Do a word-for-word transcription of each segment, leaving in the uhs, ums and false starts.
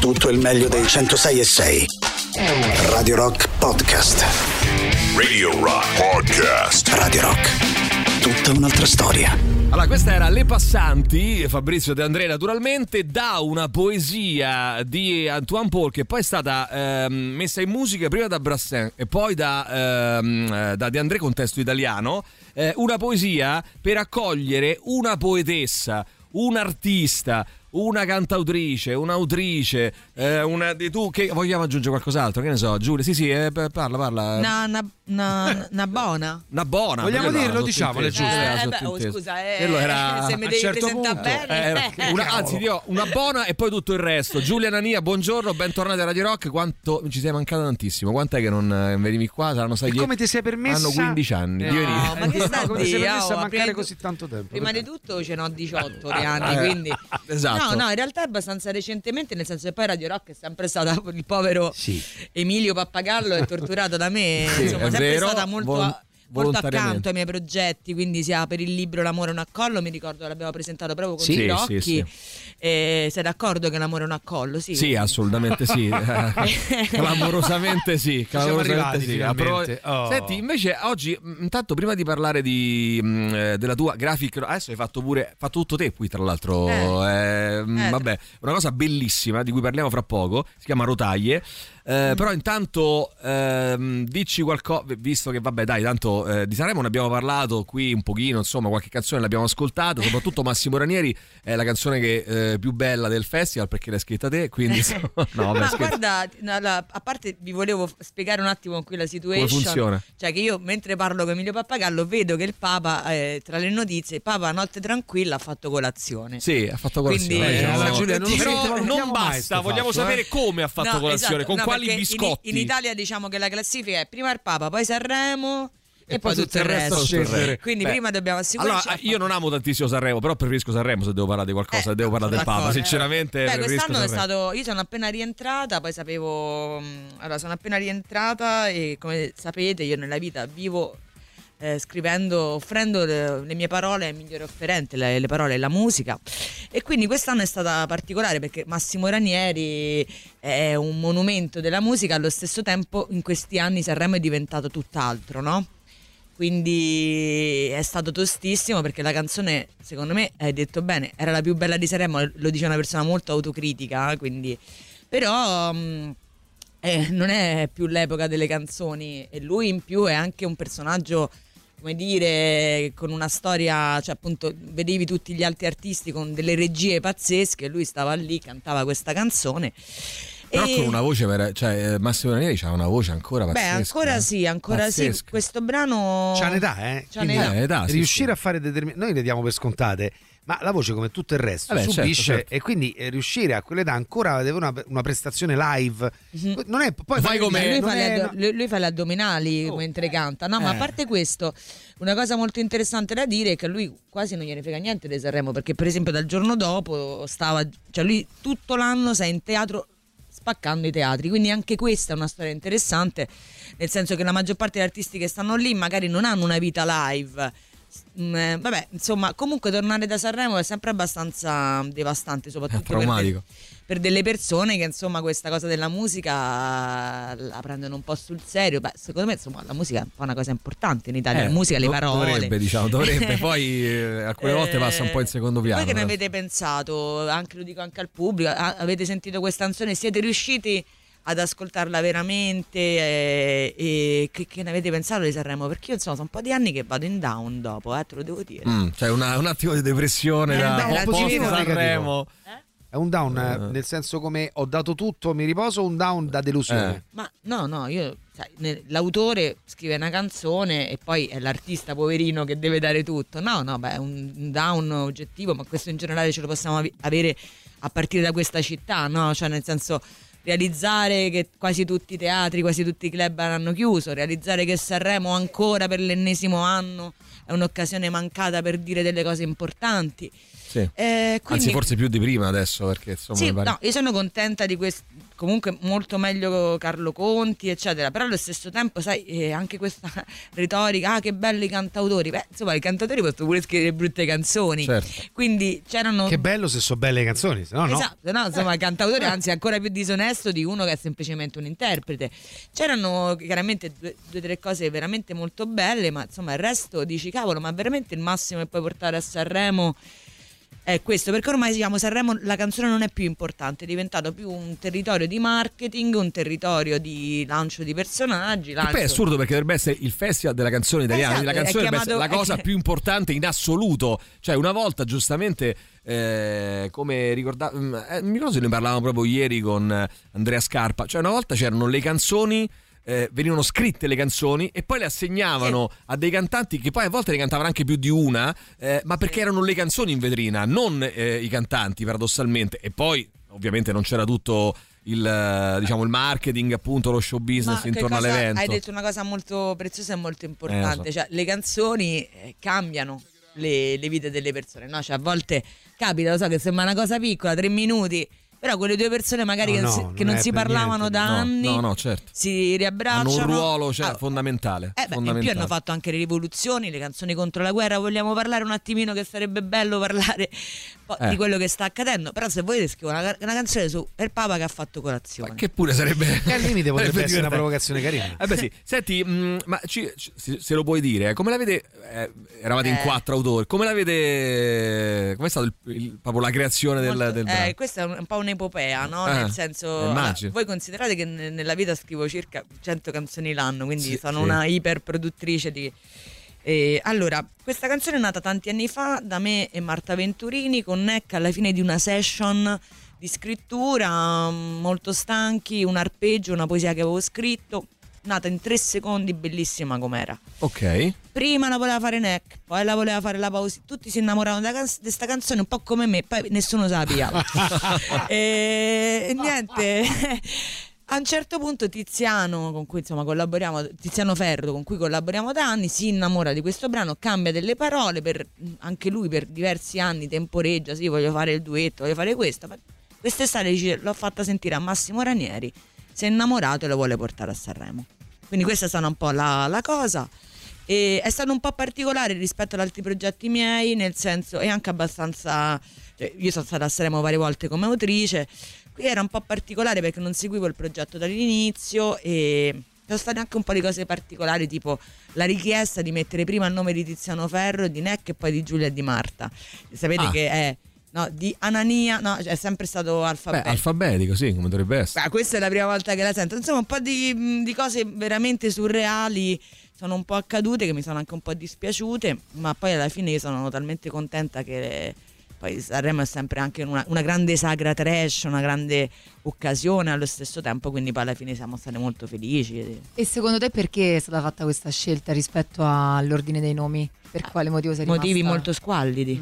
Tutto il meglio dei centosei e sei. Radio Rock Podcast. Radio Rock Podcast. Radio Rock. Tutta un'altra storia. Allora, questa era Le Passanti, Fabrizio De André naturalmente, da una poesia di Antoine Paul che poi è stata ehm, messa in musica prima da Brassens e poi da, ehm, da De André con testo italiano, eh, una poesia per accogliere una poetessa, un artista, una cantautrice, un'autrice, eh, una di tu che vogliamo aggiungere qualcos'altro, che ne so, Giulia, sì sì, eh, parla parla. Una, una, una, una buona. Una buona. Vogliamo dirlo, diciamo, le giuste. Eh, eh, beh, oh, scusa, eh, era, se mi devi certo presentare punto, bene. eh, una, anzi, io una buona e poi tutto il resto. Giulia Nania, buongiorno, bentornati a Radio Rock. Quanto ci sei mancato tantissimo. Quant'è che non eh, venivi qua? Saranno sei e come ti sei permessa? Hanno quindici anni. Eh, di No, venire. ma che sta come ti sei permessa oh, a mancare prima- così tanto tempo? Prima di tutto ce n'ho diciotto di anni, Eh, quindi esatto. no, no, in realtà è abbastanza recentemente, nel senso che poi Radio Rock è sempre stata il povero Sì. Emilio Pappagallo è torturato da me, Sì, insomma, è sempre vero, stata molto vol- a- molto volontariamente. accanto ai miei progetti, quindi sia per il libro L'amore è un accollo, mi ricordo che l'abbiamo presentato proprio con Sì, Tirocchi. sì, E sei d'accordo che l'amore è un accollo? Sì, Sì, assolutamente sì. Clamorosamente sì. Siamo Clamorosamente arrivati sì. finalmente. Oh. Senti, invece oggi, mh, intanto prima di parlare di, mh, eh, della tua graphic, adesso hai fatto pure, fatto tutto te qui tra l'altro. Eh. Eh, mh, Eh. vabbè, una cosa bellissima di cui parliamo fra poco, si chiama Rotaie. Eh, Mm. Però intanto ehm, dici qualcosa, visto che vabbè dai, tanto eh, di Sanremo ne abbiamo parlato qui un pochino, insomma qualche canzone l'abbiamo ascoltata, soprattutto Massimo Ranieri è la canzone che, eh, più bella del festival perché l'hai scritta te, quindi insomma, no, vabbè, Ma scherzo. guarda, no, la- a parte vi volevo f- spiegare un attimo qui la situation. Come funziona? Cioè che io mentre parlo con Emilio Pappagallo vedo che il Papa, eh, tra le notizie, Papa notte tranquilla ha fatto colazione. Sì, ha fatto colazione. Quindi, Eh, eh, diciamo, la Giulia non lo però sentiamo non mai basta, sto vogliamo fatto, sapere eh. come ha fatto No, colazione, esatto, con no, quali perché biscotti. In, in Italia diciamo che la classifica è prima il Papa, poi Sanremo e, E poi tutto il resto. scendere. Quindi Beh, prima dobbiamo assicurarci. Allora, io non amo tantissimo Sanremo, però preferisco Sanremo se devo parlare di qualcosa, Eh, se devo parlare del d'accordo. Papa, sinceramente Beh, preferisco quest'anno è Sanremo. stato. Io sono appena rientrata, poi sapevo. mh, Allora, sono appena rientrata e come sapete, io nella vita vivo eh, scrivendo, offrendo le, le mie parole al migliore offerente, le, le parole e la musica. E quindi quest'anno è stata particolare perché Massimo Ranieri è un monumento della musica, allo stesso tempo in questi anni Sanremo è diventato tutt'altro, no? Quindi è stato tostissimo perché la canzone, secondo me, hai detto bene, era la più bella di Sanremo, lo dice una persona molto autocritica, eh, quindi però mh, eh, non è più l'epoca delle canzoni e lui in più è anche un personaggio, come dire, con una storia, cioè appunto vedevi tutti gli altri artisti con delle regie pazzesche, lui stava lì, cantava questa canzone. Però E- con una voce vera, cioè eh, Massimo Ranieri c'ha una voce ancora Beh, pazzesca. ancora eh. sì, ancora sì. Pazzesca. Questo brano C'ha un'età, eh? C'ha Quindi un'età. Eh, età, sì, riuscire sì. a fare determinate. Noi le diamo per scontate, ma la voce, come tutto il resto, Vabbè, subisce certo, certo. e quindi eh, riuscire a quell'età ancora ad avere una, una prestazione live. Mhm. Non è poi Fai come- Ma lui, non fa è- le addo- lui- lui fa le addominali Oh. mentre canta. No, ma a Eh. parte questo, una cosa molto interessante da dire è che a lui quasi non gliene frega niente di Sanremo, perché per esempio dal giorno dopo stava, cioè lui tutto l'anno sei in teatro spaccando i teatri, quindi anche questa è una storia interessante, nel senso che la maggior parte degli artisti che stanno lì magari non hanno una vita live. Mm, eh, vabbè, insomma, comunque tornare da Sanremo è sempre abbastanza devastante, soprattutto È traumatico. per, de- per delle persone che insomma questa cosa della musica la prendono un po' sul serio. Beh, secondo me insomma la musica è un po' una cosa importante in Italia, Eh, la musica, le do- parole. Dovrebbe, diciamo, dovrebbe. Poi eh, alcune volte passa un po' in secondo piano. Voi che ne eh. avete pensato? Anche lo dico anche al pubblico, a- avete sentito questa canzone? Siete riusciti ad ascoltarla veramente eh, e che, che ne avete pensato di Sanremo? Perché io insomma sono un po' di anni che vado in down dopo, eh, te lo devo dire. Mm, cioè una- un attimo di depressione Eh, da beh, la post positivo o Sanremo. È un down, Eh. eh, nel senso come ho dato tutto, mi riposo, un down da delusione. Eh. Ma no, no, io sai, ne- l'autore scrive una canzone e poi è l'artista poverino che deve dare tutto. No, no, beh, è un un down oggettivo, ma questo in generale ce lo possiamo avi- avere a partire da questa città, no? Cioè nel senso realizzare che quasi tutti i teatri, quasi tutti i club hanno chiuso, realizzare che Sanremo ancora per l'ennesimo anno è un'occasione mancata per dire delle cose importanti. Sì. Eh, quindi- Anzi, forse più di prima adesso, perché insomma sì, mi pare- no, io sono contenta di questo. comunque molto meglio Carlo Conti eccetera, però allo stesso tempo sai eh, anche questa retorica, ah che belli i cantautori, beh insomma i cantautori possono pure scrivere brutte canzoni, certo. Quindi c'erano, che bello se so belle le canzoni, se no no. Esatto, no, insomma il cantautore anzi è ancora più disonesto di uno che è semplicemente un interprete. C'erano chiaramente due o tre cose veramente molto belle, ma insomma il resto dici cavolo, ma veramente il massimo che puoi portare a Sanremo è questo, perché ormai diciamo Sanremo la canzone non è più importante, è diventato più un territorio di marketing, un territorio di lancio di personaggi, lancio... E poi è assurdo perché dovrebbe essere il festival della canzone italiana, esatto, la canzone chiamato... dovrebbe essere la cosa più importante in assoluto, cioè una volta giustamente eh, come ricordavo, eh, mi ricordo se ne parlavamo proprio ieri con Andrea Scarpa, cioè una volta c'erano le canzoni, Eh, venivano scritte le canzoni e poi le assegnavano sì. a dei cantanti che poi a volte ne cantavano anche più di una, eh, ma perché sì. erano le canzoni in vetrina, non eh, i cantanti paradossalmente. E poi ovviamente non c'era tutto il, diciamo, il marketing, appunto lo show business ma intorno cosa, all'evento. Hai detto una cosa molto preziosa e molto importante, eh, so. Cioè le canzoni eh, cambiano le, le vite delle persone, no? Cioè a volte capita, lo so che sembra una cosa piccola, tre minuti, però quelle due persone magari no, che, no, che non non si parlavano niente. da no, anni no, no, certo. si riabbracciano, hanno un ruolo cioè, ah, fondamentale, eh beh, fondamentale. In più hanno fatto anche le rivoluzioni, le canzoni contro la guerra. Vogliamo parlare un attimino, che sarebbe bello parlare eh. di quello che sta accadendo, però se volete scrivo una, una canzone su il Papa che ha fatto colazione, ma che pure sarebbe che al limite potrebbe essere una provocazione carina. Eh beh sì, senti, mh, ma ci, ci, se lo puoi dire, come la vede, eh, eravate eh. in quattro autori, come la vede, com'è stato il, il, proprio la creazione del, Molto, del brano? Eh, questa è un, un po' un'epopea, no? Eh, Nel senso, allora, voi considerate che ne, nella vita scrivo circa cento canzoni l'anno, quindi sì, sono sì. una iperproduttrice di... Eh, allora, questa canzone è nata tanti anni fa da me e Marta Venturini con Neck alla fine di una session di scrittura, molto stanchi, un arpeggio, una poesia che avevo scritto, nata in tre secondi, bellissima com'era. Ok. Prima la voleva fare Neck, poi la voleva fare la pausa, tutti si innamoravano di questa canzone un po' come me, poi nessuno se la pigliava. e, e niente... A un certo punto Tiziano, con cui insomma collaboriamo, Tiziano Ferro, con cui collaboriamo da anni, si innamora di questo brano, cambia delle parole, per, anche lui per diversi anni temporeggia, sì, voglio fare il duetto, voglio fare questo, ma quest'estate dice, l'ho fatta sentire a Massimo Ranieri, si è innamorato e lo vuole portare a Sanremo. Quindi questa è stata un po' la, la cosa. E è stato un po' particolare rispetto ad altri progetti miei, nel senso, è anche abbastanza, cioè, io sono stata a Sanremo varie volte come autrice. Qui era un po' particolare perché non seguivo il progetto dall'inizio e sono state anche un po' di cose particolari, tipo la richiesta di mettere prima il nome di Tiziano Ferro, di Neck e poi di Giulia e di Marta. Sapete ah. che è no, di Anania, no, è sempre stato alfabetico. Beh, alfabetico, sì, come dovrebbe essere. Beh, questa è la prima volta che la sento. Insomma, un po' di, di cose veramente surreali sono un po' accadute che mi sono anche un po' dispiaciute, ma poi alla fine io sono talmente contenta che... Poi Sanremo è sempre anche una, una grande sagra trash, una grande occasione allo stesso tempo, quindi poi alla fine siamo state molto felici. E secondo te perché è stata fatta questa scelta rispetto all'ordine dei nomi? Per quale motivo sei rimasta? Motivi molto squallidi.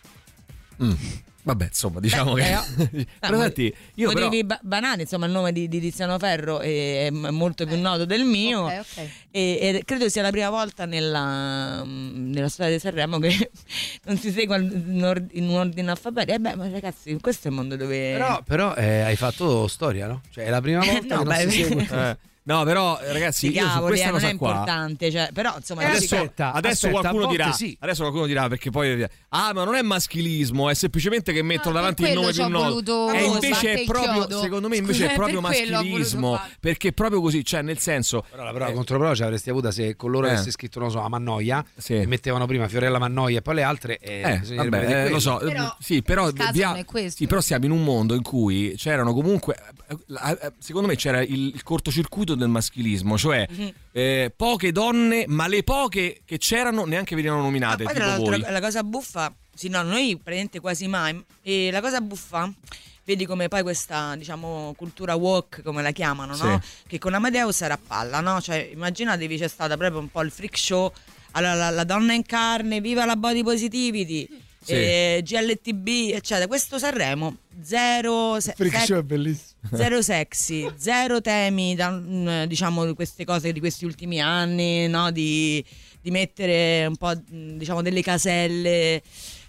Mm. Mm. Vabbè, insomma, diciamo Beh, che eh, però, senti, io motivi però... ba- banali, insomma, il nome di, di Tiziano Ferro è molto più noto del mio. Okay, okay. E, e credo sia la prima volta nella, nella storia di Sanremo che non si segue in, ord- in un ordine alfabetico. E beh, ma ragazzi, questo è il mondo dove... Però, però eh, hai fatto storia, no? Cioè è la prima volta no, che beh, non si segue... eh. No, però ragazzi, io su cavoli, questa eh, non cosa è qua importante, cioè, però insomma, Eh, adesso, aspetta, adesso aspetta, qualcuno a volte dirà sì. adesso qualcuno dirà perché poi ah ma non è maschilismo, è semplicemente che mettono Ah, davanti per il nome quello più ci ho noto voluto e invece sbattere è il proprio chiodo. secondo me invece Scusa, è proprio per quello ho voluto maschilismo fare. perché è proprio così, cioè nel senso Però la prova controprova ce l'avresti avuta se con loro Eh. avesse scritto, non so, a Mannoia Sì. e mettevano prima Fiorella Mannoia e poi le altre e Eh, bisognerebbe vabbè, vedere eh, lo quello. so, Però sì, però, il caso via- non è questo. sì, però siamo in un mondo in cui c'erano comunque, eh, secondo me c'era il, il cortocircuito del maschilismo, cioè Mhm. eh, poche donne, ma le poche che c'erano neanche venivano nominate, Ah, poi tipo tra voi. l'altro la cosa buffa, sì no, noi praticamente quasi mai, e la cosa buffa, vedi come poi questa diciamo cultura woke come la chiamano, no? Sì. Che con Amadeus era a palla, no? Cioè immaginatevi c'è stata proprio un po' il freak show, allora la, la donna in carne, viva la body positivity, Sì. eh, G L T B eccetera, questo Sanremo zero se- Freak sex- show è bellissimo. zero sexy, zero temi da, mm, diciamo di queste cose di questi ultimi anni, no? Di, di mettere un po' mm, diciamo delle caselle.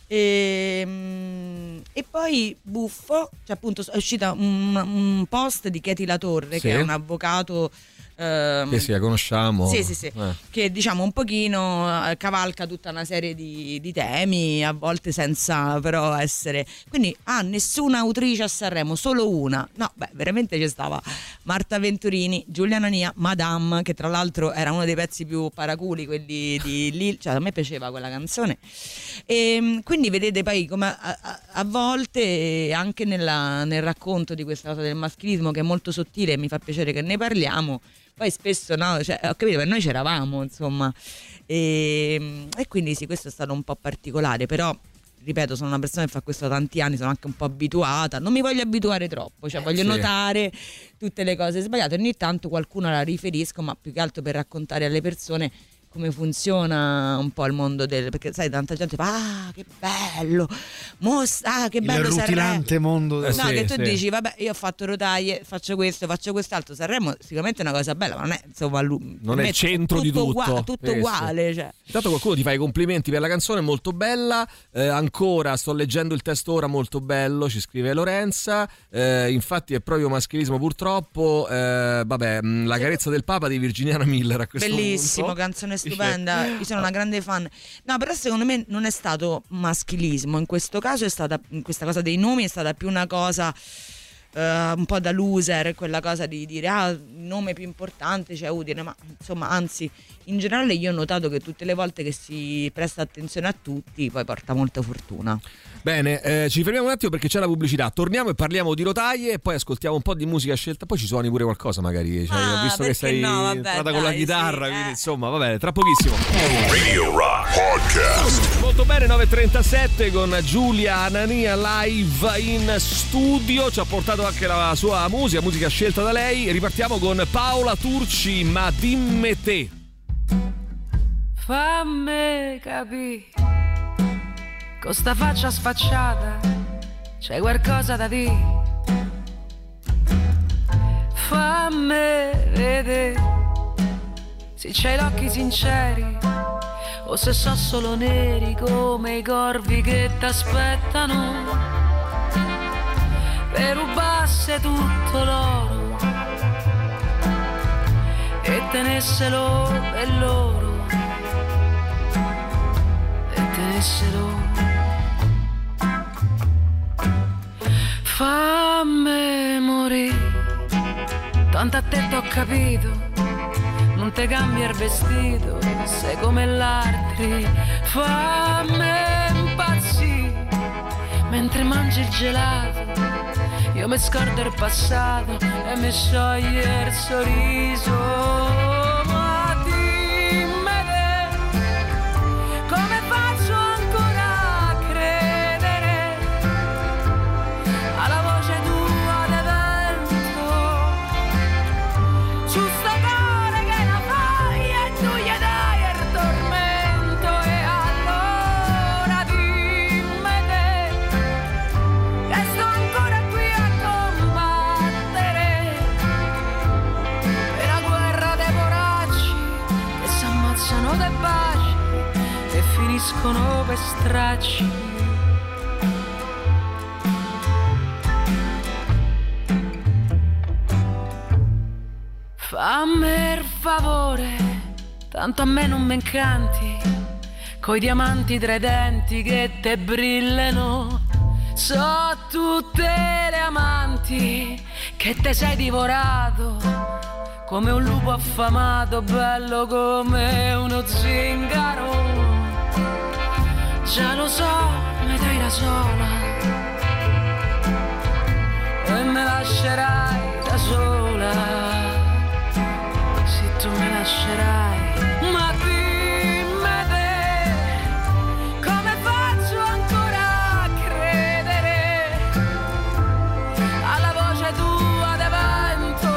E, e poi buffo, cioè appunto è uscita un, un post di Katie Latorre, sì. che è un avvocato ehm, che sì, la conosciamo. Sì, sì, sì. Eh. Che diciamo un pochino eh, cavalca tutta una serie di, di temi, a volte senza però essere. Quindi ah, nessuna autrice a Sanremo, solo una. No, beh, veramente ci stava Marta Venturini, Giulia Nania, Madame, che tra l'altro era uno dei pezzi più paraculi, quelli di Lil, cioè a me piaceva quella canzone. E quindi vedete poi come a, a, a volte anche nella, nel racconto di questa cosa del maschilismo, che è molto sottile e mi fa piacere che ne parliamo, poi spesso no, cioè, ho capito, per noi c'eravamo insomma, e, e quindi sì, questo è stato un po' particolare, però ripeto, sono una persona che fa questo da tanti anni, sono anche un po' abituata, non mi voglio abituare troppo, cioè voglio sì. notare tutte le cose sbagliate, ogni tanto qualcuno la riferisco, ma più che altro per raccontare alle persone come funziona un po' il mondo del, perché sai, tanta gente fa ah che bello Mos- ah che bello il rutilante Sanremo. mondo Eh, No, sì, che tu sì. dici vabbè, io ho fatto rotaie, faccio questo, faccio quest'altro. Sanremo sicuramente è una cosa bella, ma non è insomma lu- Non per è me il centro di tutto. ugua- tutto Eh, sì. uguale, cioè. Intanto qualcuno ti fa i complimenti per la canzone, molto bella. Eh, ancora sto leggendo il testo ora, molto bello, ci scrive Lorenza. Eh, infatti è proprio maschilismo purtroppo. Eh, vabbè, mh, La carezza del Papa di Virginiana Miller a questo Bellissimo, punto. canzone Dice- stupenda. Io sono una grande fan. No, però secondo me non è stato maschilismo. In questo caso è stata, questa cosa dei nomi è stata più una cosa Uh, un po' da loser, quella cosa di dire ah, il nome più importante c'è Udine, ma insomma, anzi, in generale io ho notato che tutte le volte che si presta attenzione a tutti poi porta molta fortuna. Bene, eh, ci fermiamo un attimo perché c'è la pubblicità. Torniamo e parliamo di rotaie e poi ascoltiamo un po' di musica scelta. Poi ci suoni pure qualcosa magari. Cioè, Ah, ho visto che perché sei no, vabbè, entrata con la dai, chitarra, sì, quindi eh. insomma, va bene, tra pochissimo. Radio Rock Podcast. Molto bene, nove e trentasette con Giulia Anania live in studio. Ci ha portato anche la sua musica, musica scelta da lei. Ripartiamo con Paola Turci, Ma dimme te. Fammi capire, con sta faccia sfacciata c'è qualcosa da dire. Fammi vedere se c'hai gli occhi sinceri o se so solo neri come i corvi che t'aspettano per rubasse tutto l'oro e tenesselo per loro. Fammi morire, tanto a te t'ho capito, non te cambia il vestito, sei come l'altri. Fammi impazzire, mentre mangi il gelato, io mi scordo il passato e mi scioglie il sorriso. Finiscono per stracci. Fammi il favore, tanto a me non mi incanti, coi diamanti tra i denti che te brillano. So tutte le amanti che te sei divorato, come un lupo affamato, bello come uno zingaro. Già lo so, mi dai da sola e me lascerai da sola, se tu mi lascerai. Ma dimmi te, come faccio ancora a credere alla voce tua de vento,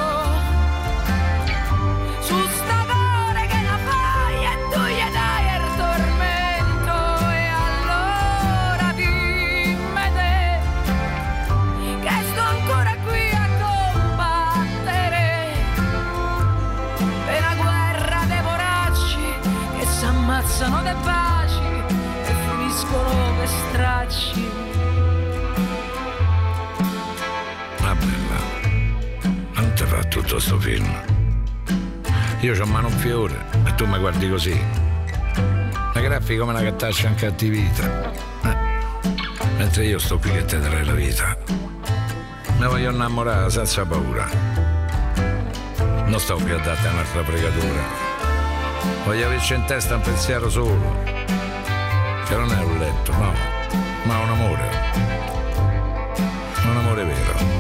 su sta cuore che la fai e tu gli dai il tormento. E allora dimmi te che sto ancora qui a combattere per la guerra dei poracci che s'ammazzano dei baci e finiscono per strada. te fa tutto sto film? Io c'ho mano un fiore e tu mi guardi così. La graffi come una cattaccia in cattività. Eh. Mentre io sto qui che te darei la vita. Mi voglio innamorare senza paura. Non sto qui a darti un'altra fregatura. Voglio averci in testa un pensiero solo. Che non è un letto, no, ma un amore. Un amore vero.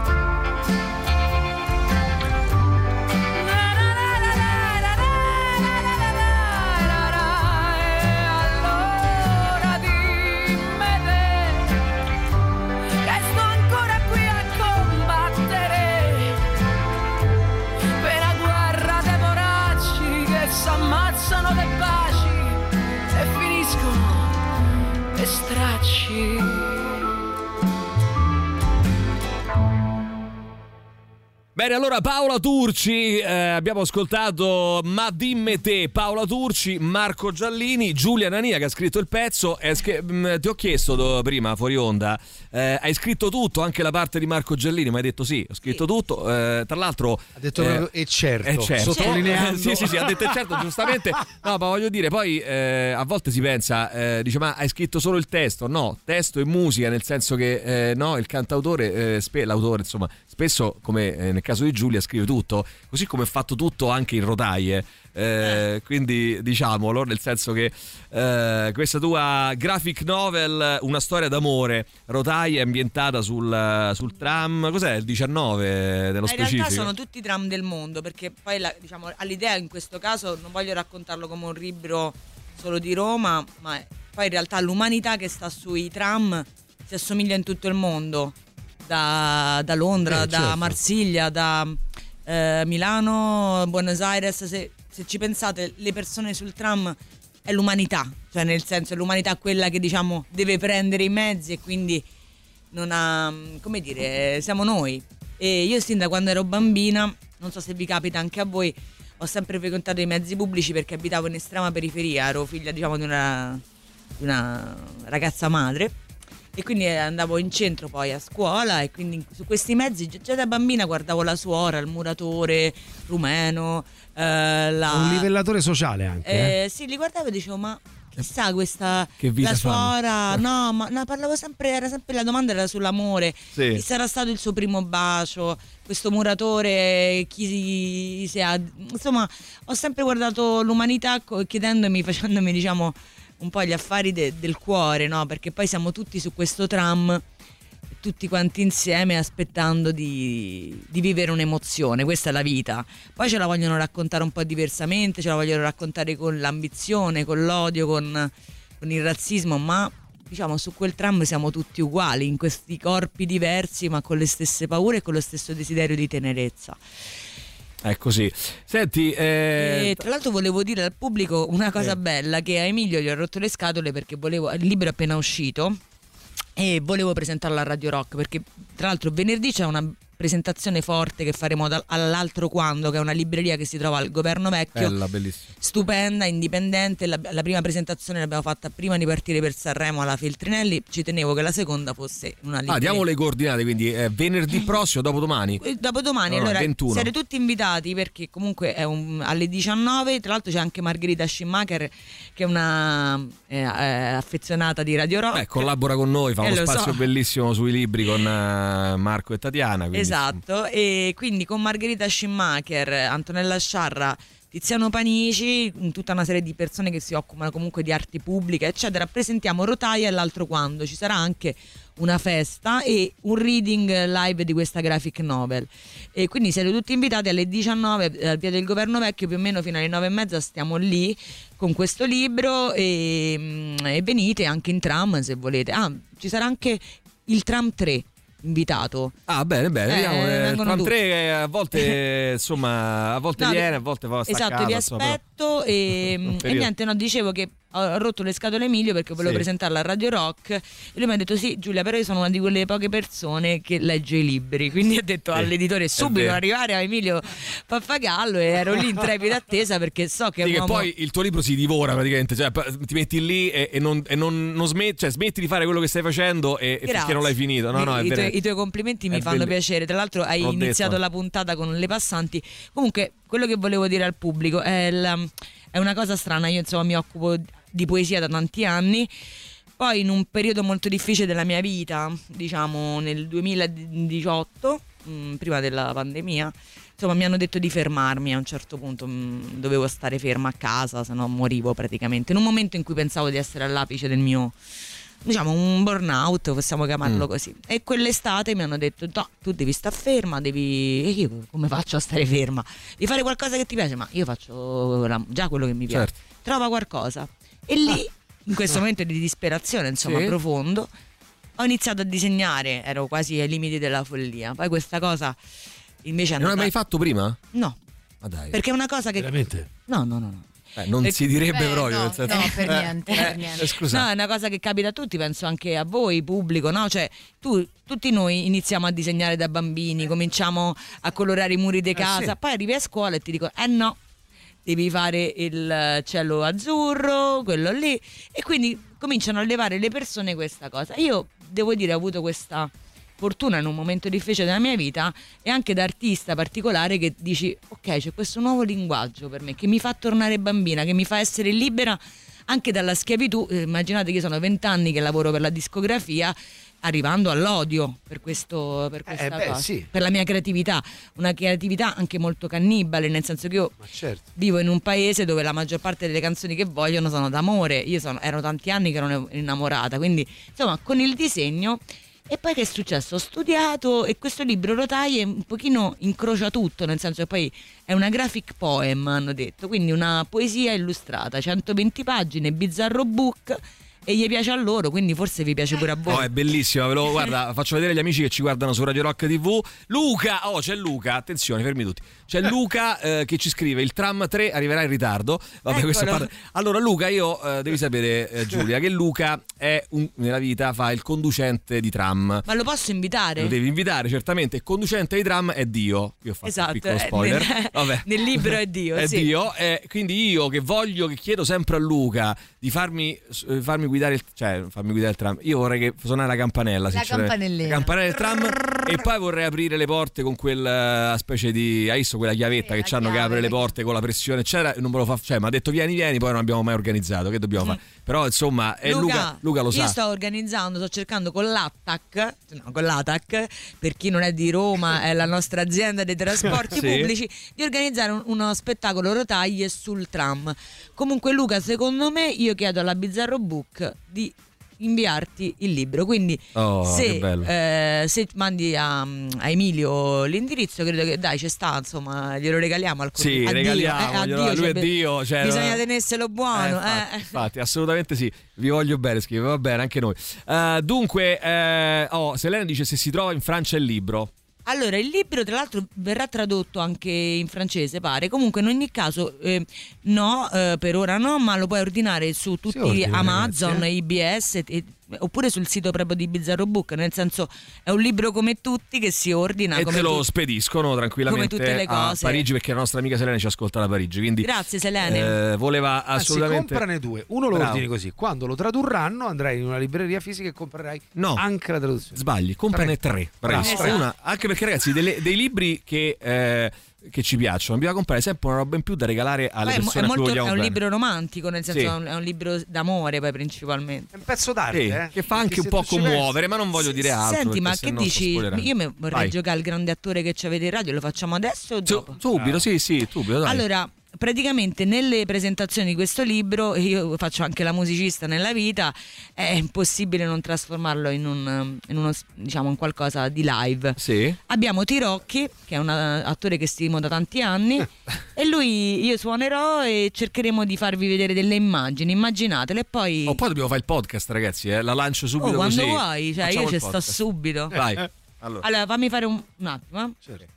Ammazzano le paci e finiscono le stracci. Bene, allora Paola Turci, eh, abbiamo ascoltato Ma dimme te, Paola Turci, Marco Giallini, Giulia Nania che ha scritto il pezzo. Eh, sch- mh, ti ho chiesto do, prima, fuori onda, eh, hai scritto tutto, anche la parte di Marco Giallini, mi hai detto sì, ho scritto sì. tutto. Eh, tra l'altro... Ha detto eh, proprio e certo, eh, certo. sottolineando. Sì, sì, sì, ha detto e certo, giustamente. No, ma voglio dire, poi eh, a volte si pensa, eh, dice ma hai scritto solo il testo? No, testo e musica, nel senso che eh, no, il cantautore, eh, spe- l'autore, insomma, spesso, come eh, nel caso di Giulia, scrive tutto, così come è fatto tutto anche in Rotaie. Eh, quindi diciamolo, nel senso che eh, questa tua graphic novel, una storia d'amore, Rotaie, è ambientata sul, sul tram, cos'è, il diciannove dello in specifico? In realtà sono tutti i tram del mondo, perché poi la, diciamo, all'idea in questo caso non voglio raccontarlo come un libro solo di Roma, ma poi in realtà l'umanità che sta sui tram si assomiglia in tutto il mondo, da, da Londra, eh, da certo. Marsiglia, da eh, Milano, Buenos Aires. Se, se ci pensate, le persone sul tram è l'umanità, cioè nel senso è l'umanità quella che diciamo deve prendere i mezzi e quindi non ha, come dire, siamo noi. E io sin da quando ero bambina, non so se vi capita anche a voi, ho sempre frequentato i mezzi pubblici perché abitavo in estrema periferia, ero figlia diciamo di una, di una ragazza madre. E quindi andavo in centro poi a scuola e quindi su questi mezzi già da bambina guardavo la suora, il muratore rumeno, eh, la... un livellatore sociale anche. Eh, eh. Sì, li guardavo e dicevo ma chissà questa che vita la suora, fanno? no, ma no, parlavo sempre, era sempre la domanda era sull'amore. Sì. Chi sarà stato il suo primo bacio? Questo muratore, chi si ha, insomma, ho sempre guardato l'umanità chiedendomi, facendomi diciamo un po' gli affari de- del cuore, no? Perché poi siamo tutti su questo tram, tutti quanti insieme aspettando di, di vivere un'emozione. Questa è la vita. Poi ce la vogliono raccontare un po' diversamente, ce la vogliono raccontare con l'ambizione, con l'odio, con, con il razzismo, ma diciamo su quel tram siamo tutti uguali, in questi corpi diversi ma con le stesse paure e con lo stesso desiderio di tenerezza. È così. Senti, eh... e tra l'altro volevo dire al pubblico una cosa eh. bella, che a Emilio gli ho rotto le scatole perché volevo, il libro è appena uscito e volevo presentarlo a Radio Rock, perché tra l'altro venerdì c'è una presentazione forte che faremo da, all'Altro Quando, che è una libreria che si trova al Governo Vecchio. Bella, bellissima. Stupenda, indipendente. La, la prima presentazione l'abbiamo fatta prima di partire per Sanremo alla Feltrinelli. Ci tenevo che la seconda fosse una libreria. Ah, diamo le coordinate, quindi eh, venerdì prossimo, dopodomani. Eh, dopodomani, allora, allora ventuno. Siete tutti invitati perché comunque è un, alle diciannove. Tra l'altro c'è anche Margherita Schumacher, che è una eh, eh, affezionata di Radio Rock. Beh, collabora con noi, fa eh, uno spazio so. bellissimo sui libri con uh, Marco e Tatiana. Quindi... Esatto, e quindi con Margherita Schumacher, Antonella Sciarra, Tiziano Panici, tutta una serie di persone che si occupano comunque di arti pubbliche, eccetera. Presentiamo Rotaia e l'Altro Quando. Ci sarà anche una festa e un reading live di questa graphic novel. E quindi siete tutti invitati alle diciannove al Via del Governo Vecchio, più o meno fino alle nove e mezza stiamo lì con questo libro e, e venite anche in tram se volete. Ah, ci sarà anche il tram tre invitato. Ah, bene, bene, eh, vediamo. Eh, il tram tre a volte insomma, a volte no, viene, a volte va esatto, staccato, vi insomma, aspetto e, e niente, no, dicevo che ho rotto le scatole a Emilio perché volevo Sì. presentarla a Radio Rock e lui mi ha detto sì Giulia, però io sono una di quelle poche persone che legge i libri, quindi ho detto Sì, all'editore subito vero. arrivare a Emilio Pappagallo e ero lì in trepida attesa perché so che è Sì, un che uomo... poi il tuo libro si divora praticamente, cioè p- ti metti lì e, e non, e non, non smetti, cioè smetti di fare quello che stai facendo e, e finché non l'hai finito. No, no, è I, i, vero. tuoi, i tuoi complimenti mi È fanno belli- piacere. Tra l'altro hai L'ho iniziato detto. la puntata con le passanti. Comunque, quello che volevo dire al pubblico è, la- è una cosa strana. Io insomma mi occupo di poesia da tanti anni. Poi in un periodo molto difficile della mia vita, diciamo nel duemiladiciotto, mh, prima della pandemia, insomma mi hanno detto di fermarmi a un certo punto, mh, dovevo stare ferma a casa, se no morivo praticamente. In un momento in cui pensavo di essere all'apice del mio, diciamo, un burnout, possiamo chiamarlo Mm. così. E quell'estate mi hanno detto no, tu devi stare ferma, devi... E io come faccio a stare ferma? Devi fare qualcosa che ti piace, ma io faccio la- già quello che mi piace. Certo. Trova qualcosa. E lì, in questo momento di disperazione, insomma, Sì. profondo, ho iniziato a disegnare, ero quasi ai limiti della follia. Poi questa cosa invece è Non l'hai andata... mai fatto prima? No, Ma dai. perché è una cosa che... Veramente? No, no, no, no. Eh, non Beh, si direbbe Beh, proprio. no, nel senso- no, per Eh, niente, eh, per niente. eh, Scusa. No, è una cosa che capita a tutti, penso anche a voi, pubblico, no? Cioè, tu, tutti noi iniziamo a disegnare da bambini, cominciamo a colorare i muri di casa, sì. poi arrivi a scuola e ti dico, eh no, devi fare il cielo azzurro, quello lì, e quindi cominciano a levare le persone questa cosa. Io devo dire, ho avuto questa fortuna in un momento difficile della mia vita e anche da artista particolare che dici ok, c'è questo nuovo linguaggio per me che mi fa tornare bambina, che mi fa essere libera anche dalla schiavitù. Eh, immaginate che io sono vent'anni che lavoro per la discografia, arrivando all'odio per questo per questa Eh, beh, cosa, sì. per la mia creatività, una creatività anche molto cannibale, nel senso che io Ma certo. vivo in un paese dove la maggior parte delle canzoni che vogliono sono d'amore. Io sono, ero tanti anni che ero innamorata, quindi insomma con il disegno. E poi che è successo? Ho studiato e questo libro Rotaie un pochino incrocia tutto, nel senso che poi è una graphic poem, hanno detto, quindi una poesia illustrata, centoventi pagine, bizzarro book, e gli piace a loro, quindi forse vi piace pure a voi. Oh, è bellissima, ve lo guarda, faccio vedere agli amici che ci guardano su Radio Rock tivù. Luca, oh, c'è Luca, attenzione, fermi tutti. C'è Luca eh, che ci scrive: il tram tre arriverà in ritardo. Vabbè, questo è Eccolo. parte... Allora, Luca, io eh, devi sapere, eh, Giulia, che Luca è un, nella vita fa il conducente di tram. Ma lo posso invitare? Lo devi invitare, certamente. Il conducente di tram è Dio. Io ho fatto Esatto, un piccolo eh, spoiler. nel- Vabbè. nel libro è Dio, È sì. Dio. eh, quindi io che voglio, che chiedo sempre a Luca di farmi, eh, farmi guidare il, cioè farmi guidare il tram. Io vorrei che suonare la campanella. La sinceramente. campanellina. La campanella del tram. E poi vorrei aprire le porte con quella specie di. Hai visto quella chiavetta Sì, che la c'hanno che chiave, apre le che- porte con la pressione? C'era, non me lo fa. Cioè, mi ha detto vieni, vieni, poi non abbiamo mai organizzato. Che dobbiamo fare? Però insomma, è Luca, Luca lo io sa. sto organizzando, sto cercando con l'Attac, no, con l'Atac, per chi non è di Roma, è la nostra azienda dei trasporti Sì. pubblici, di organizzare un- uno spettacolo rotaie sul tram. Comunque Luca, secondo me, io chiedo alla Bizzarro Book di inviarti il libro, quindi Oh, che se, bello. eh, se mandi a, a Emilio l'indirizzo, credo che dai ci sta, insomma glielo regaliamo al Sì, a Dio, regaliamo, eh, a glielo- Dio, lui cioè, è Dio, cioè, bisogna no- tenerselo buono, Eh, infatti, eh. infatti, assolutamente sì. Vi voglio bene, scrive, va bene, anche noi. Eh, dunque, eh, oh, Selena dice se si trova in Francia il libro. Allora, il libro tra l'altro verrà tradotto anche in francese, pare. Comunque in ogni caso eh, no, eh, per ora no, ma lo puoi ordinare su tutti ordina, Amazon, ragazzi, eh? I B S e- oppure sul sito proprio di Bizzarro Book, nel senso è un libro come tutti che si ordina e come te lo tu- spediscono tranquillamente come tutte le a cose. Parigi, perché la nostra amica Selena ci ascolta da Parigi. Quindi Grazie Selene. eh, voleva Anzi, assolutamente. comprane due. Uno lo Bravo. ordini così. Quando lo tradurranno andrai in una libreria fisica e comprerai No. anche la traduzione. Sbagli, comprane tre. Bravissimo. Esatto. Una, anche perché, ragazzi, delle- dei libri che, eh, che ci piacciono, bisogna comprare sempre una roba in più da regalare alle Poi è, mo- persone è a cui molto- vogliamo è un bene. libro romantico, nel senso Sì. è, un, è un libro d'amore poi principalmente. È un pezzo d'arte, Sì, eh? che fa Perché anche un se po' tu ci pensi- commuovere, ma non voglio dire altro. Senti, perché ma che sennò sto dici? spoilerando. Io mi vorrei Vai. giocare al grande attore che ci avete in radio, lo facciamo adesso o Su- dopo? subito, sì, sì, subito, dai. Allora, praticamente nelle presentazioni di questo libro, io faccio anche la musicista nella vita, è impossibile non trasformarlo in un in uno, diciamo, in qualcosa di live. Sì. Abbiamo Tirocchi, che è un eh, attore che stimo da tanti anni, e lui, io suonerò e cercheremo di farvi vedere delle immagini, immaginatele, e poi Oh, poi dobbiamo fare il podcast, ragazzi, eh. La lancio subito oh, quando così. vuoi, cioè Facciamo io ci il sto podcast. subito. Vai. Allora. Allora, fammi fare un, un attimo. eh. Certo.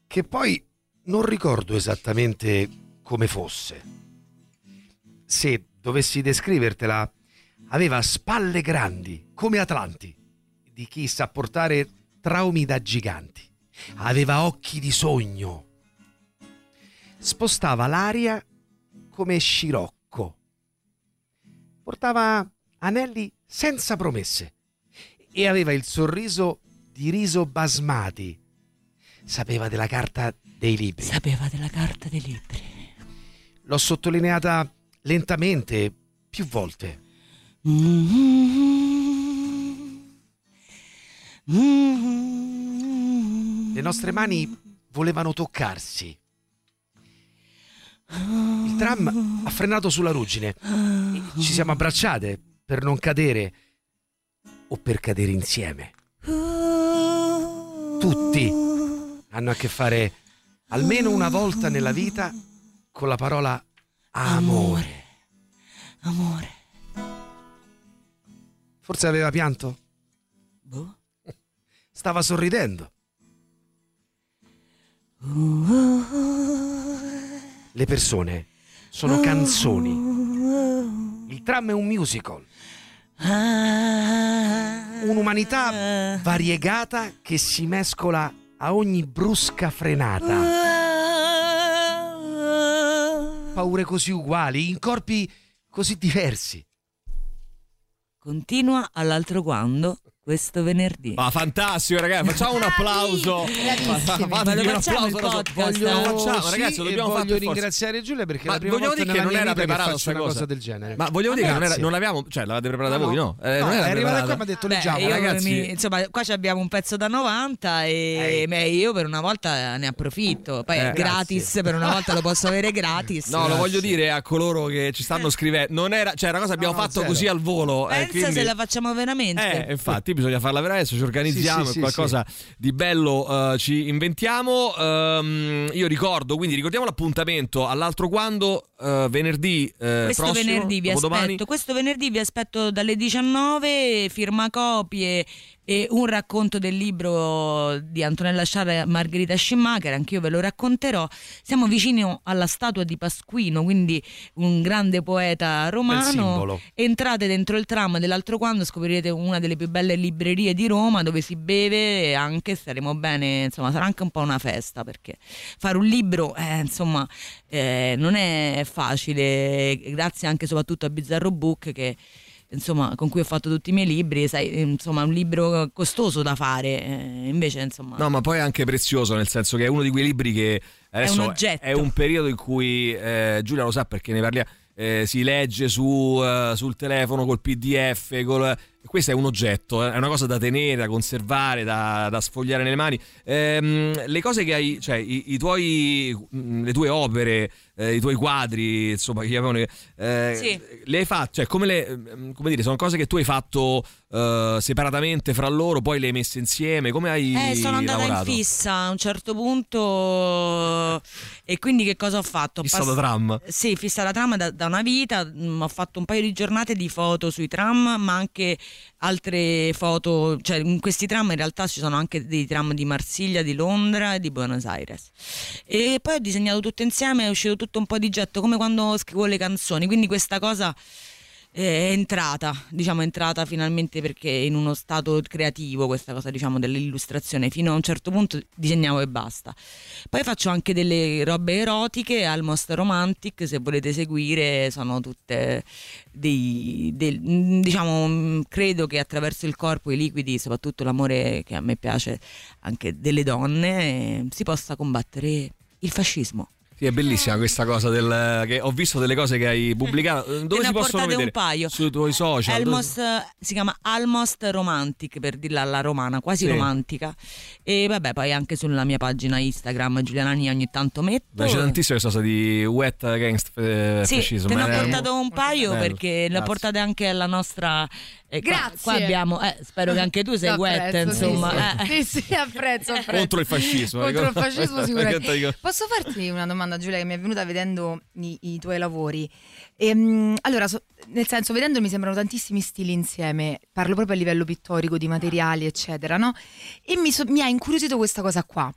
che poi non ricordo esattamente come fosse. Se dovessi descrivertela, aveva spalle grandi, come Atlanti, di chi sa portare traumi da giganti. Aveva occhi di sogno. Spostava l'aria come scirocco. Portava anelli senza promesse e aveva il sorriso di riso basmati. Sapeva della carta dei libri. Sapeva della carta dei libri. L'ho sottolineata lentamente più volte. Le nostre mani volevano toccarsi. Il tram ha frenato sulla ruggine. Ci siamo abbracciate per non cadere o per cadere insieme. Tutti hanno a che fare almeno una volta nella vita con la parola amore. Amore. Forse aveva pianto? Boh. Stava sorridendo. Le persone sono canzoni. Il tram è un musical. Un'umanità variegata che si mescola a ogni brusca frenata. Paure così uguali, in corpi così diversi. Continua all'altro quando questo venerdì. Ma fantastico, ragazzi, facciamo un applauso. Ma lo facciamo il podcast? Voglio, Voglio, facciamo, sì, ragazzi, lo dobbiamo voglio fare ringraziare Giulia perché ma la prima vogliamo volta dire che nella non mia era vita che preparata faccio questa una cosa. cosa del genere. Ma vogliamo dire che non, era, Grazie. non l'avevamo, cioè l'avete preparata No. voi, no? Eh, No, non era è arrivata preparata. qua e mi ha detto Beh, leggiamo, io ragazzi. mi- insomma, qua ci abbiamo un pezzo da novanta e Ehi. beh, io per una volta ne approfitto. Poi Eh, è gratis, grazie. per una volta lo posso avere gratis. No, lo Grazie. voglio dire a coloro che ci stanno scrivendo. Non era, cioè, è una cosa che abbiamo No, no, fatto zero. così al volo. eh, Pensa quindi- se la facciamo veramente. Eh, infatti, bisogna farla veramente. Ci organizziamo, Sì, sì, sì, qualcosa di bello eh, ci inventiamo. Ehm, io ricordo, quindi ricordiamo l'appuntamento all'altro quando eh, venerdì eh, Questo prossimo, venerdì vi dopodomani. aspetto. Questo venerdì vi aspetto dalle diciannove, firmacopie e un racconto del libro di Antonella Sciarra e Margherita Schumacher, anch'io ve lo racconterò. Siamo vicino alla statua di Pasquino, quindi un grande poeta Bel romano. simbolo. Entrate dentro il tram dell'altro quando, scoprirete una delle più belle librerie di Roma dove si beve e anche staremo bene, insomma sarà anche un po' una festa, perché fare un libro eh, insomma eh, non è facile, grazie anche soprattutto a Bizzarro Book che insomma con cui ho fatto tutti i miei libri, sai, insomma è un libro costoso da fare, eh, invece insomma No, ma poi è anche prezioso, nel senso che è uno di quei libri che adesso un oggetto. è un periodo in cui eh, Giulia lo sa perché ne parliamo. Eh, si legge su, eh, sul telefono col P D F, col, questo è un oggetto, eh, è una cosa da tenere, da conservare, da, da sfogliare nelle mani. Ehm, le cose che hai, cioè i, i tuoi, mh, le tue opere, eh, i tuoi quadri, insomma, che avevano, eh, Sì. le hai fatte, cioè come le, come dire, sono cose che tu hai fatto eh, separatamente fra loro, poi le hai messe insieme, come hai Eh, sono andata lavorato? in fissa a un certo punto e quindi che cosa ho fatto? Ho Fissa pass- da tram. Sì, fissa da tram da, da una vita, mh, ho fatto un paio di giornate di foto sui tram, ma anche altre foto, cioè in questi tram in realtà ci sono anche dei tram di Marsiglia, di Londra e di Buenos Aires. E poi ho disegnato tutto insieme, è uscito tutto un po' di getto, come quando scrivo le canzoni, quindi questa cosa è entrata, diciamo è entrata finalmente perché in uno stato creativo questa cosa diciamo dell'illustrazione, fino a un certo punto disegnavo e basta. Poi faccio anche delle robe erotiche, Almost Romantic, se volete seguire, sono tutte dei, del, diciamo credo che attraverso il corpo, i liquidi, soprattutto l'amore che a me piace anche delle donne, eh, si possa combattere il fascismo. Sì, è bellissima questa cosa del, che ho visto delle cose che hai pubblicato. Dove Te ne si ho possono portate vedere? un paio. Sui tuoi social. Almost, si chiama Almost Romantic, per dirla alla romana, quasi Sì. romantica. E vabbè, poi anche sulla mia pagina Instagram Giuliana Nani ogni tanto metto. Beh, c'è tantissime cose di wet against eh, Sì, fascism. te ne ho eh. portato un paio bello. perché le ho Grazie. portate anche alla nostra. eh, qua- Grazie. Qua abbiamo, eh, spero che anche tu sei wet, Apprezzo, sì, insomma. Sì, eh. sì, sì, apprezzo, apprezzo. Contro il fascismo. Contro il ricordo. fascismo sicuramente. Perché dico- Posso farti una domanda, Giulia, che mi è venuta vedendo i, i tuoi lavori? Ehm, allora, so- nel senso, vedendo mi sembrano tantissimi stili insieme, parlo proprio a livello pittorico, di materiali, eccetera, no? E mi, so- mi ha incuriosito questa cosa qua.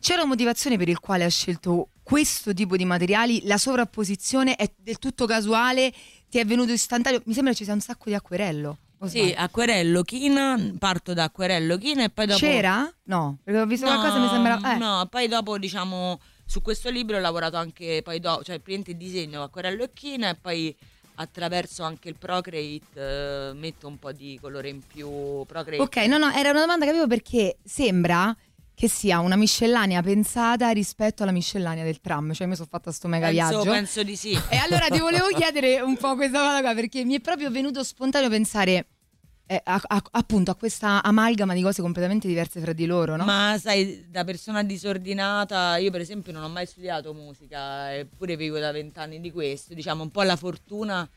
C'era una motivazione per il quale ha scelto questo tipo di materiali? La sovrapposizione è del tutto casuale? Ti è venuto istantaneo? Mi sembra ci sia un sacco di acquerello. Sì, acquerello, china, parto da acquerello, china e poi dopo... C'era? No, perché ho visto no, qualcosa mi sembra... Eh. No, poi dopo diciamo su questo libro ho lavorato anche poi dopo, cioè prima il disegno, acquerello e china e poi attraverso anche il Procreate eh, metto un po' di colore in più. Procreate. Ok, no no, era una domanda che avevo perché sembra che sia una miscellanea pensata rispetto alla miscellanea del tram, cioè mi sono fatta sto mega penso, viaggio. Penso di sì. E allora ti volevo chiedere un po' questa cosa qua, perché mi è proprio venuto spontaneo pensare eh, a, a, appunto a questa amalgama di cose completamente diverse fra di loro, no? Ma sai, da persona disordinata, io per esempio non ho mai studiato musica, eppure vivo da vent'anni di questo, diciamo un po' la fortuna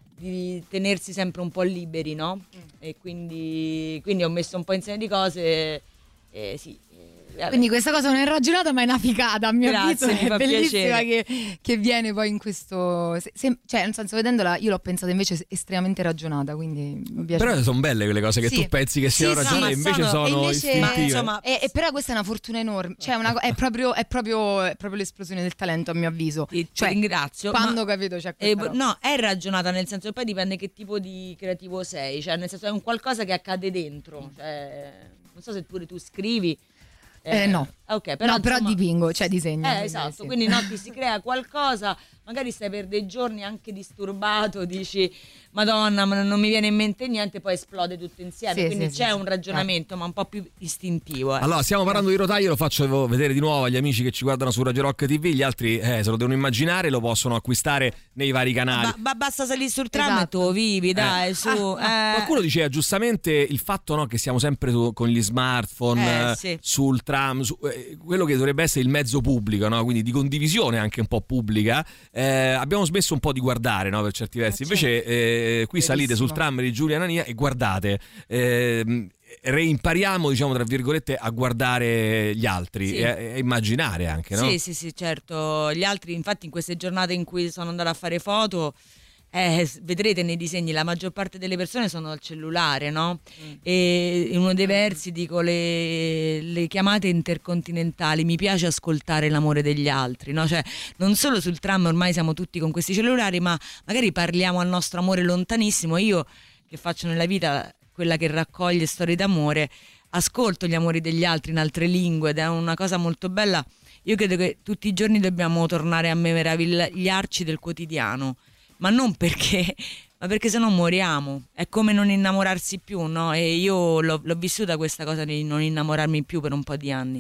di tenersi sempre un po' liberi, no? Mm. E quindi, quindi ho messo un po' insieme di cose, eh, sì. Quindi questa cosa non è ragionata ma è una ficata, a mio Grazie, avviso, mi è fa bellissima piacere. che, che viene poi in questo se, se, cioè nel senso vedendola io l'ho pensata invece estremamente ragionata, quindi mi piace. Però sono belle quelle cose che Sì. tu pensi che siano Sì, sì, ragionate, ma invece sono- sono, e invece- istintive. Ma, insomma, E, e però questa è una fortuna enorme, cioè una, è, proprio, è, proprio, è proprio l'esplosione del talento a mio avviso. Ti- ti Cioè, ringrazio. quando ho ma- capito c'è Eh, questa roba. no, è ragionata nel senso che poi dipende che tipo di creativo sei, cioè nel senso è un qualcosa che accade dentro, cioè, non so se pure tu scrivi. Eh, no. Ok, però, no, però insomma- dipingo, cioè disegno. Eh, quindi esatto, sì. quindi no, ti si crea qualcosa, magari stai per dei giorni anche disturbato, dici Madonna, ma non mi viene in mente niente, poi esplode tutto insieme, Sì, quindi sì, c'è sì, un sì. ragionamento, ma un po' più istintivo. Eh. Allora, stiamo parlando di rotaie, lo faccio vedere di nuovo agli amici che ci guardano su Radio Rock T V, gli altri eh, se lo devono immaginare, lo possono acquistare nei vari canali. Ba- ba- basta salire sul tram Esatto. e tu vivi, dai, su. eh. Qualcuno diceva giustamente il fatto, no, che siamo sempre su- con gli smartphone Eh, eh, sì. sul tram, su- eh, quello che dovrebbe essere il mezzo pubblico, no? Quindi di condivisione anche un po' pubblica, eh, abbiamo smesso un po' di guardare, no, per certi versi. Eh, Invece eh, qui salite Verissimo. sul tram di Giulia Nania e guardate, eh, reimpariamo, diciamo tra virgolette, a guardare gli altri Sì. e, e immaginare anche, no? Sì, sì, sì, certo. Gli altri, infatti, in queste giornate in cui sono andata a fare foto, eh, s- vedrete nei disegni, la maggior parte delle persone sono al cellulare, no? E in uno dei versi dico le, le chiamate intercontinentali, mi piace ascoltare l'amore degli altri, no? Cioè, non solo sul tram ormai siamo tutti con questi cellulari, ma magari parliamo al nostro amore lontanissimo. Io che faccio nella vita quella che raccoglie storie d'amore, ascolto gli amori degli altri in altre lingue ed è una cosa molto bella. Io credo che tutti i giorni dobbiamo tornare a meravigliarci del quotidiano, ma non perché, ma perché sennò moriamo. È come non innamorarsi più, no? E io l'ho, l'ho vissuta questa cosa di non innamorarmi più per un po' di anni.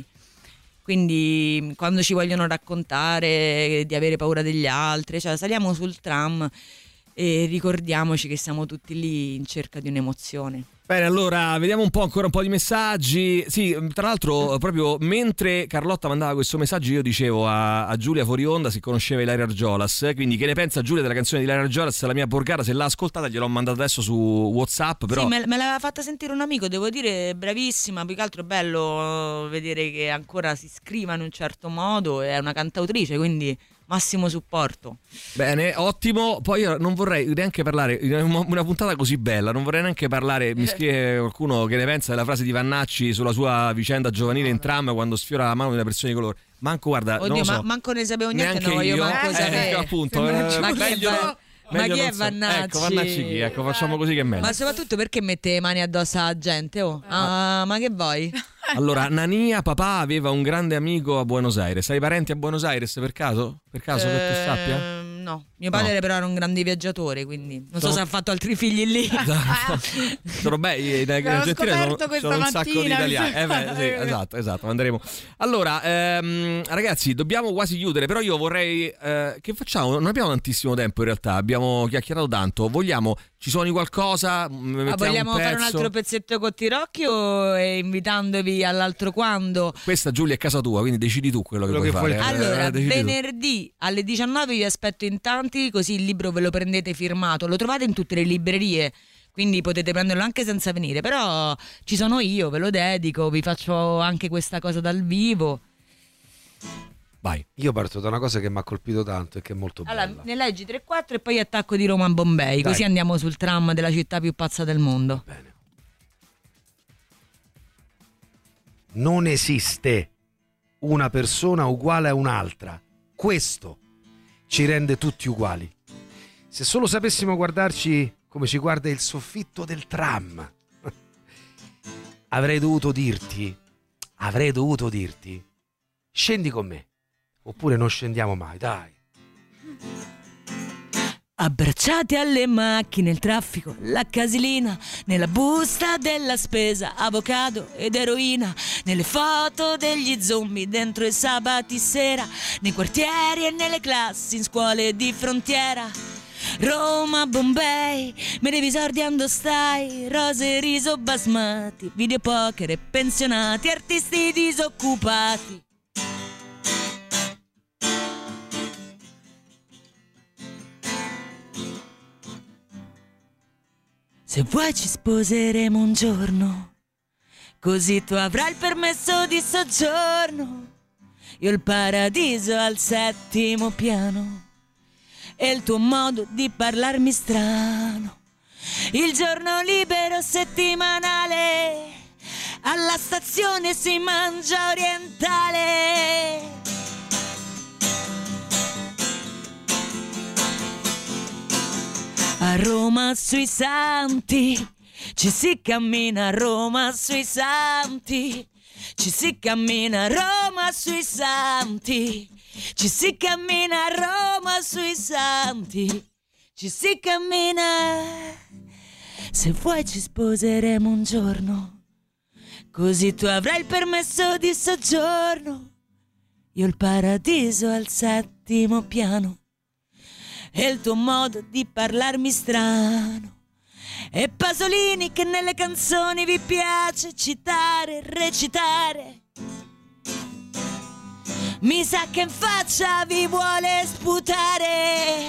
Quindi quando ci vogliono raccontare di avere paura degli altri, cioè saliamo sul tram e ricordiamoci che siamo tutti lì in cerca di un'emozione. Bene, allora vediamo un po' ancora un po' di messaggi. Sì, tra l'altro proprio mentre Carlotta mandava questo messaggio io dicevo a, a Giulia fuori onda se conosceva Ilaria Argiolas, quindi che ne pensa Giulia della canzone di Ilaria Argiolas, La mia borgata? Se l'ha ascoltata gliel'ho mandata adesso su WhatsApp, però Sì, me, me l'aveva fatta sentire un amico, devo dire bravissima, più che altro è bello vedere che ancora si scriva in un certo modo, è una cantautrice, quindi massimo supporto. bene, ottimo. Poi io non vorrei neanche parlare in una una puntata così bella, non vorrei neanche parlare, mi scrive qualcuno che ne pensa della frase di Vannacci sulla sua vicenda giovanile in tram quando sfiora la mano di una persona di colore. Manco guarda, non Oddio, lo so, ma manco ne sapevo niente, neanche non voglio io, manco eh, sapere. appunto, Sembra eh, giusto. Ma chi è meglio- Va- ma meglio chi non è so. Vannacci? Ecco, Vannacci chi? Ecco, facciamo così che è meglio. Ma soprattutto perché mette le mani addosso alla gente? Oh? Ah, ma che vuoi? Allora, Nania, papà aveva un grande amico a Buenos Aires. Hai parenti a Buenos Aires per caso? Per caso che tu sappia? Ehm, No, mio padre No. però era un grande viaggiatore, quindi non so Sono- se ha fatto altri figli lì. Sono belli, in L'ho Argentina sono, scoperto questa sono un sacco di mattina, italiani. mi Eh sa. beh, sì, esatto, esatto, andremo. Allora, ehm, ragazzi, dobbiamo quasi chiudere, però io vorrei eh, che facciamo? Non abbiamo tantissimo tempo in realtà, abbiamo chiacchierato tanto. Vogliamo ci suoni qualcosa? M- Ma mettiamo vogliamo un fare un pezzo? altro pezzetto con Tirocchi o eh, invitandovi all'altro quando? Questa Giulia è casa tua, quindi decidi tu quello che Quello vuoi che fare. vuoi tu. Eh, Allora, decidi tu. venerdì alle diciannove vi aspetto in tanti, così il libro ve lo prendete firmato, lo trovate in tutte le librerie, quindi potete prenderlo anche senza venire, però ci sono io, ve lo dedico, vi faccio anche questa cosa dal vivo. Vai. Io parto da una cosa che mi ha colpito tanto e che è molto Allora, bella. ne leggi tre quattro e poi attacco di Roma a Bombay, Dai. così andiamo sul tram della città più pazza del mondo. Bene. Non esiste una persona uguale a un'altra. Questo ci rende tutti uguali. Se solo sapessimo guardarci come ci guarda il soffitto del tram. Avrei dovuto dirti, avrei dovuto dirti, scendi con me, oppure non scendiamo mai, dai. Abbracciati alle macchine, il traffico, la casilina, nella busta della spesa, avocado ed eroina, nelle foto degli zombie dentro i sabati sera, nei quartieri e nelle classi, in scuole di frontiera. Roma, Bombay, me devi sordiando stai, rose, riso, basmati, videopoker e pensionati, artisti disoccupati. Se vuoi ci sposeremo un giorno, così tu avrai il permesso di soggiorno, io il paradiso al settimo piano e il tuo modo di parlarmi strano, il giorno libero settimanale, alla stazione si mangia orientale. A Roma sui Santi ci si cammina, a Roma sui Santi ci si cammina, a Roma sui Santi ci si cammina, a Roma sui Santi ci si cammina. Se vuoi ci sposeremo un giorno, così tu avrai il permesso di soggiorno, io il paradiso al settimo piano e il tuo modo di parlarmi strano, e Pasolini che nelle canzoni vi piace citare, recitare. Mi sa che in faccia vi vuole sputare,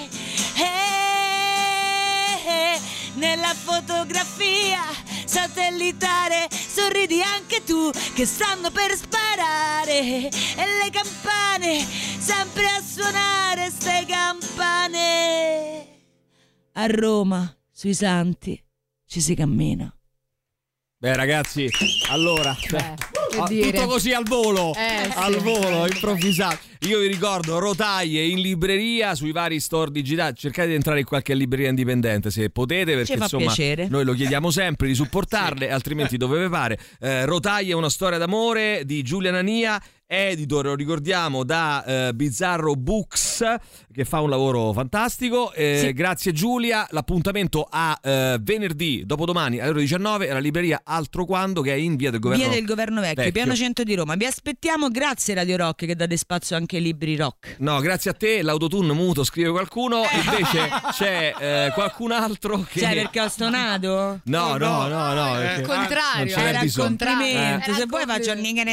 eh, eh, nella fotografia satellitare sorridi anche tu che stanno per sparare, e le campane sempre a suonare, ste campane. A Roma sui Santi ci si cammina. Beh ragazzi, allora cioè, Beh, ah, dire. tutto così al volo, Eh, al sì. volo, improvvisato. Io vi ricordo rotaie in libreria sui vari store digitali. Cercate di entrare in qualche libreria indipendente se potete, perché Ci fa insomma piacere. noi lo chiediamo sempre di supportarle, altrimenti dove vi pare. Eh, rotaie, una storia d'amore di Giulia Nania, editore, lo ricordiamo, da eh, Bizzarro Books, che fa un lavoro fantastico. Eh, Sì. Grazie Giulia. L'appuntamento a eh, venerdì, dopodomani alle ore diciannove alla libreria Altro Quando, che è in via del Governo Via del Governo Vecchio, Vecchio. piano cento di Roma. Vi aspettiamo, grazie Radio Rock che date spazio anche ai libri rock. No, grazie a te, l'autotune muto scrive qualcuno, invece c'è eh, qualcun altro che... Cioè, perché ho stonato? No, no, no, no. Al perché- contrario, non ce n'è Era il bisogno. complimento. Eh. Se Era poi il faccio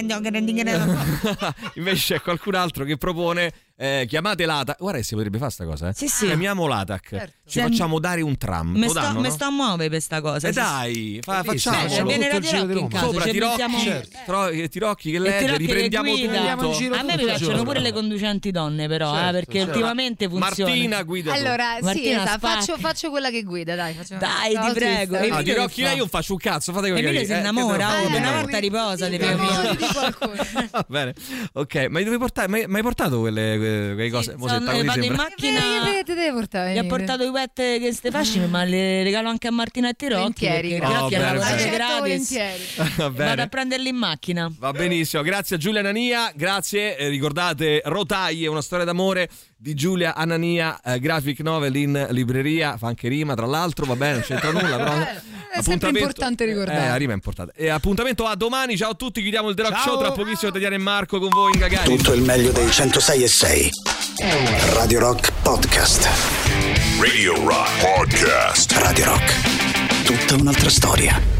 Invece c'è qualcun altro che propone eh, chiamate l'A T A C. Guarda che si potrebbe fare sta cosa, eh? Sì, sì. Chiamiamo l'A T A C. Certo. Ci Sem- facciamo dare un tram. Me Lo sto, danno, me no? sto a muovere per sta cosa. Eh sì, dai, fa, Sì, sì, facciamo. sì, Beh, viene tutto il Radio giro Rock di in Roma. casa. Sopra ci Tirocchi, mettiamo- certo. Tro- Tirocchi che E legge, Tirocchi che riprendiamo guida. Andiamo in tutto. giro A me tutto mi il piacciono giorno. pure le conducenti donne, però, Certo, eh, perché certo. ultimamente funziona. Martina guida tu. Allora, sì, Martina, esatto, spacca. faccio, faccio quella che guida, dai. Faccio... Dai, No, ti prego. triste. Ah, Emilio Tirocchi che fa? lei io non faccio un cazzo, fate quello che Emilio si eh, che innamora, devo oh, fare? una Eh, volta riposa, sì, devi sì, capire. di qualcuno. Va bene, ok, ma dove portare? Ma hai portato quelle, quelle, quelle cose? Sì, Mosetta, sono- come vado in sembra? macchina. Che te deve portare? Gli ha portato i wet che ste fascine, ma le regalo anche a Martina e Tirocchi. Volentieri, Perché grazie. Tirocchi è una Oh, bene, cosa bene. Accetto gratis. volentieri. Va bene. Vado a prenderli in macchina. Va benissimo, grazie a Giulia Anania, grazie, eh, ricordate Rotaie, una storia d'amore di Giulia Anania, eh, graphic novel in libreria, fa anche rima tra l'altro, va bene, non c'entra nulla, però È sempre importante ricordare. Eh, la rima è importante. E appuntamento a domani, ciao a tutti, chiudiamo il The Rock Ciao. Show, tra pochissimo Tatiana e Marco con voi in Gagarin. Tutto il meglio dei centosei e sei. Radio Rock Podcast. Radio Rock Podcast. Radio Rock. Tutta un'altra storia.